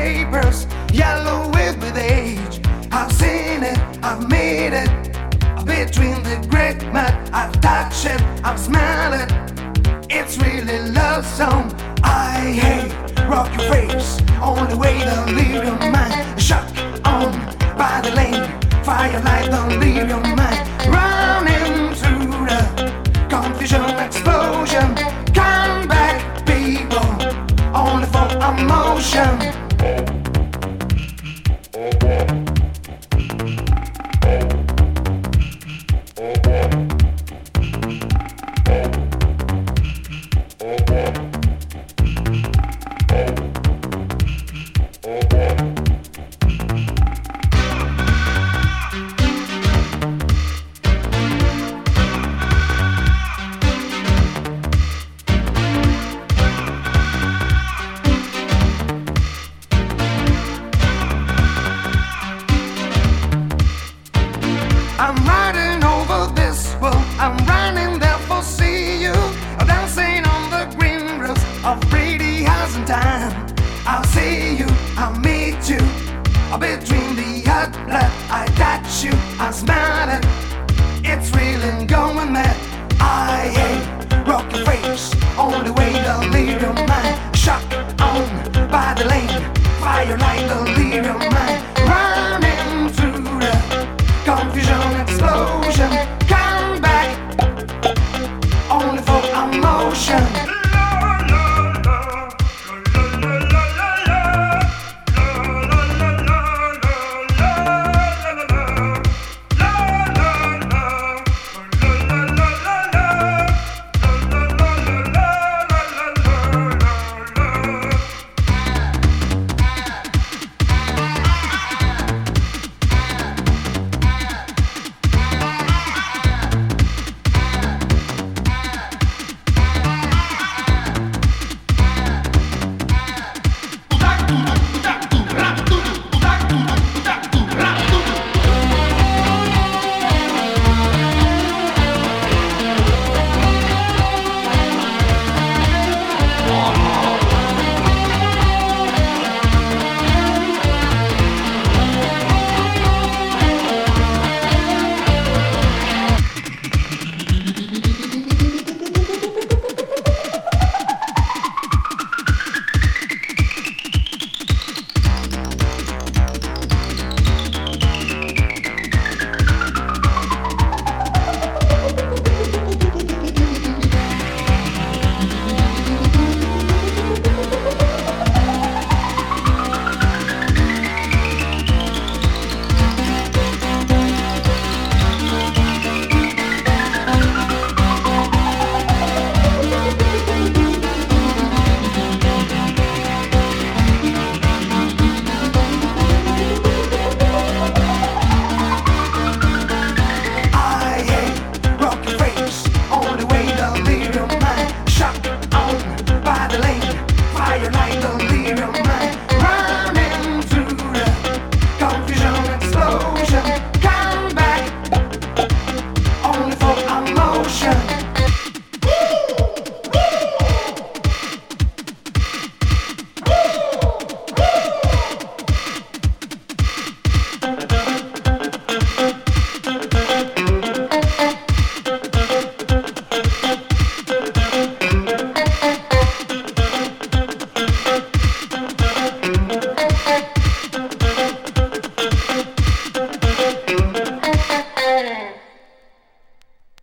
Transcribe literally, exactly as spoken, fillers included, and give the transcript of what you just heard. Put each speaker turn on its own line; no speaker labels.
papers, yellow with with age. I've seen it, I've made it. Between the great mud, I've touched it, I've smelled it. It's really love song. I hate rock your face, only way to leave your mind. Shut on by the lane, firelight don't leave your mind. Running through the confusion, explosion. Come back, people, only for emotion. I'm riding over this world, I'm running there for see you. I'm dancing on the green roofs of pretty house and time. I'll see you, I'll meet you. Between the hot blood, I touch you, I smell it. It's really going mad.